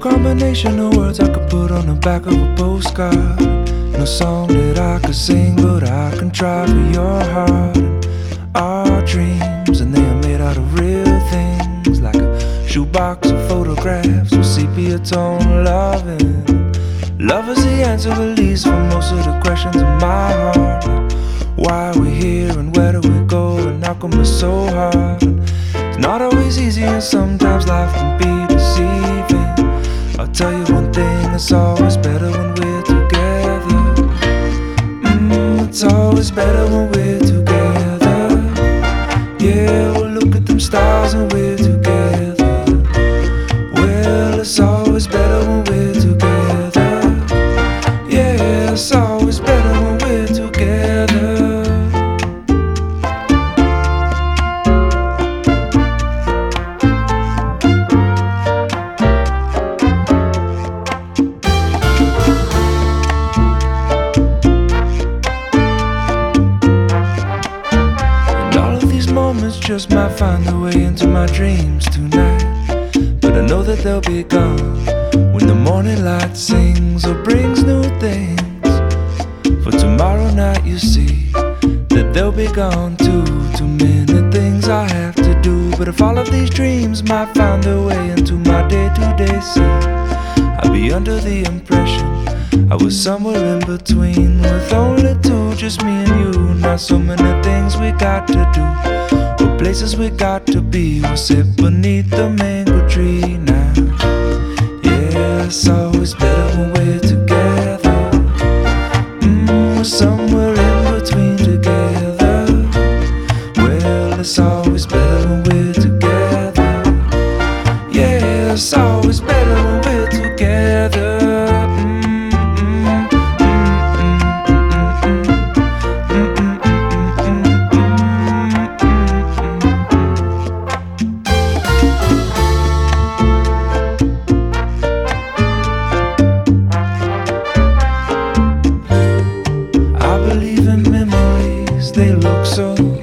combination of words I could put on the back of a postcard. No song that I could sing, but I can try for your heart. And our dreams, and they are made out of real things, like a shoebox of photographs with sepia tone loving. Love is the answer, at least for most of the questions in my heart. Like, why are we here and where do we go, and how come it's so hard? It's not always easy, and sometimes life can be deceiving. I'll tell you one thing, it's always better when we're together. It's always better when we're together. Yeah, we'll look at them stars and we're together. Well, it's always better when we're together. Yeah, it's always better when we're together. Moments just might find their way into my dreams tonight, but I know that they'll be gone when the morning light sings or brings new things. For tomorrow night you see that they'll be gone too. Too many things I have to do, but if all of these dreams might find their way into my day-to-day scene, I'd be under the impression I was somewhere in between, with only two, just me and you. Not so many things we got to do, or places we got to be. We'll sit beneath the mango tree now. Yeah, it's always better when we're together. We're somewhere in between together. Well, it's always better when we're together. Yeah, it's always better when we're together. They look so